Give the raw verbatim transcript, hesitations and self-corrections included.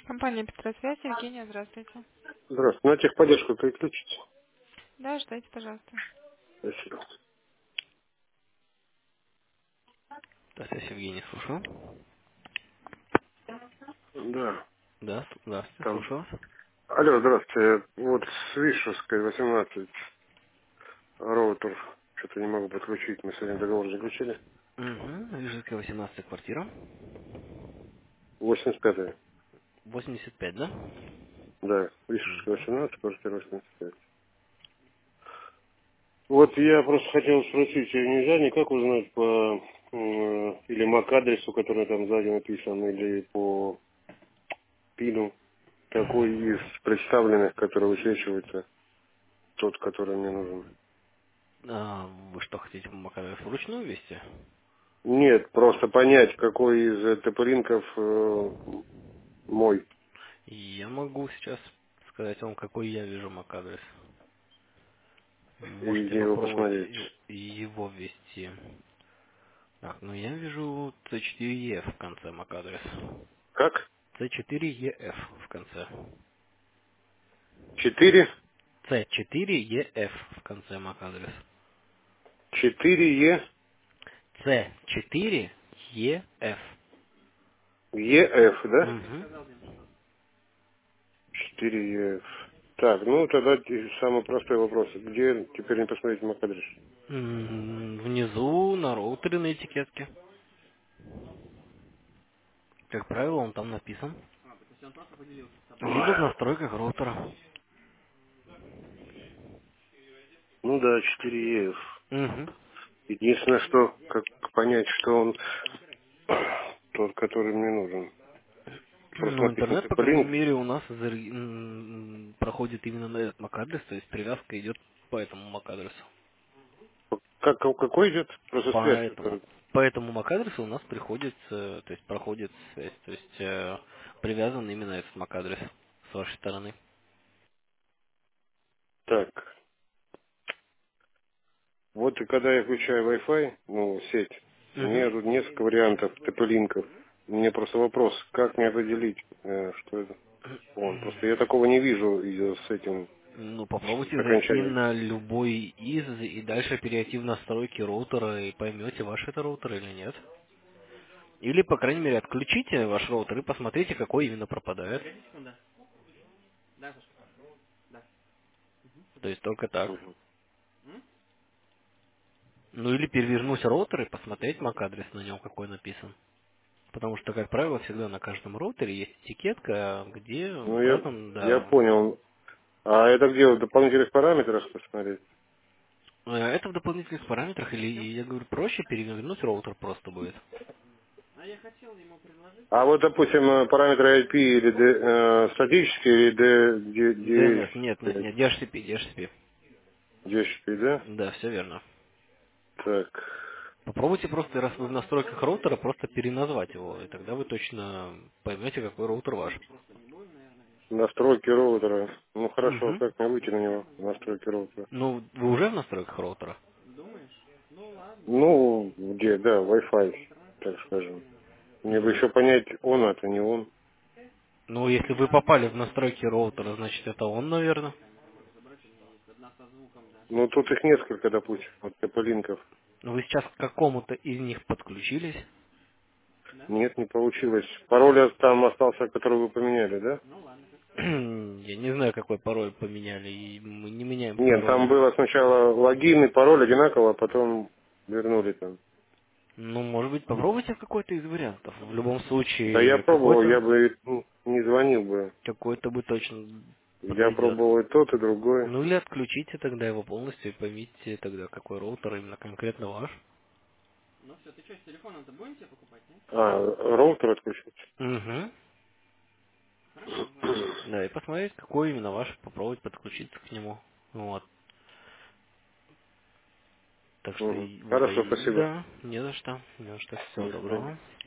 Компания Петросвязь, Евгения, здравствуйте. Здравствуйте. На техподдержку переключите. Да, ждайте, пожалуйста. Спасибо. Здравствуйте, Евгений, слушаю. Да, Да, с- здравствуйте, там. слушаю вас. Алло, здравствуйте. Вот с Вишевской, восемнадцать, роутер. Что-то не могу подключить. Мы сегодня договор заключили. Угу, Вижевская, восемнадцатая квартира. восемьдесят пятая. восемьдесят пять, да? Да, Вишевская, Угу. восемнадцать, квартира восемьдесят пять. Вот я просто хотел спросить, э, нельзя никак узнать по э, или мак-адресу, который там сзади написан, или по пину, какой из представленных, который высвечивается, тот, который мне нужен. А, вы что, хотите макароны вручную ввести? Нет, просто понять, какой из э, топоринков э, мой, Я могу сейчас сказать вам, какой я вижу мак-адрес. и Можете где его попробовать посмотреть. его его ввести. Так, ну я вижу си четыре и эф в конце мак-адрес. Как? си четыре и эф в конце. Четыре, си четыре и эф в конце мак-адрес. четыре Е, си четыре и эф. ЕФ, да? Угу. Четыре ЕФ. Так, ну тогда те- самый простой вопрос. Где теперь не посмотреть мак-адрес? М, Внизу на роутере на этикетке. Как правило, он там написан. Либо в Ой. настройках роутера. Ну да, четыре ЕФ. Угу. Единственное, что, как понять, что он тот, который мне нужен. Просто Ну, написано интернет, по крайней Тополинк. мере, у нас заре- м, проходит именно на этот мак-адрес, то есть привязка идет по этому мак-адресу. Как, какой идет? Просто связь. Поэтому, которая- по этому мак-адресу у нас приходит, э, то есть проходит связь, то есть э, привязан именно этот мак-адрес с вашей стороны. Так. Вот и когда я включаю Wi-Fi, ну, сеть, у меня тут несколько вариантов тп-линков. Мне просто вопрос, как мне определить, э, что это он. Просто я такого не вижу и с этим, Ну, с попробуйте зайти окончанием. на любой из и дальше перейти в настройки роутера и поймете, ваш это роутер или нет. Или, по крайней мере, отключите ваш роутер и посмотрите, какой именно пропадает. То есть только так. Мгм. Ну или перевернуть роутер и посмотреть мак-адрес на нем, какой написан. Потому что, как правило, всегда на каждом роутере есть этикетка, где Ну, я, указан, я да. понял. А это где в дополнительных параметрах посмотреть? Э, Это в дополнительных параметрах, или, я говорю, проще перевернуть роутер просто будет. А вот, допустим, э, параметры ай пи или D- э, статические, или ди эн эс, нет, нет, D- нет, ди эйч си пи, ди эйч си пи. ди эйч пи, да? Да, все верно. Так. Попробуйте просто, раз вы в настройках роутера, просто переназвать его, и тогда вы точно поймете, какой роутер ваш. Настройки роутера. Ну хорошо, Угу. как мне выйти на него? Настройки роутера. Ну, вы уже в настройках роутера? Ну, где, да, Wi-Fi, так скажем. Мне бы Ну, еще понять, он это, не он. ну, если вы попали в настройки роутера, значит, это он, наверное. Ну, тут их несколько, допустим, вот линков. Вы сейчас к какому-то из них подключились. Нет, не получилось. Пароль там остался, который вы поменяли, да? Я не знаю, какой пароль поменяли, и мы не меняем Нет, там пароли. было сначала логин и пароль одинаково, а потом вернули там. Ну, может быть, попробуйте какой-то из вариантов. В любом Да я случае, пробовал, какой-то я бы ну, не звонил бы. какой-то бы точно Я подойдет. пробовал и тот, и другой. Ну или отключите тогда его полностью и поймите тогда, какой роутер именно конкретно ваш. А, роутер отключить? Угу. Да, и посмотреть, какой именно ваш, попробовать подключиться к нему. Вот. Так что, Мгм. и- вот, а Хорошо, и- спасибо. да, не за что, не за что, всего До свидания. доброго.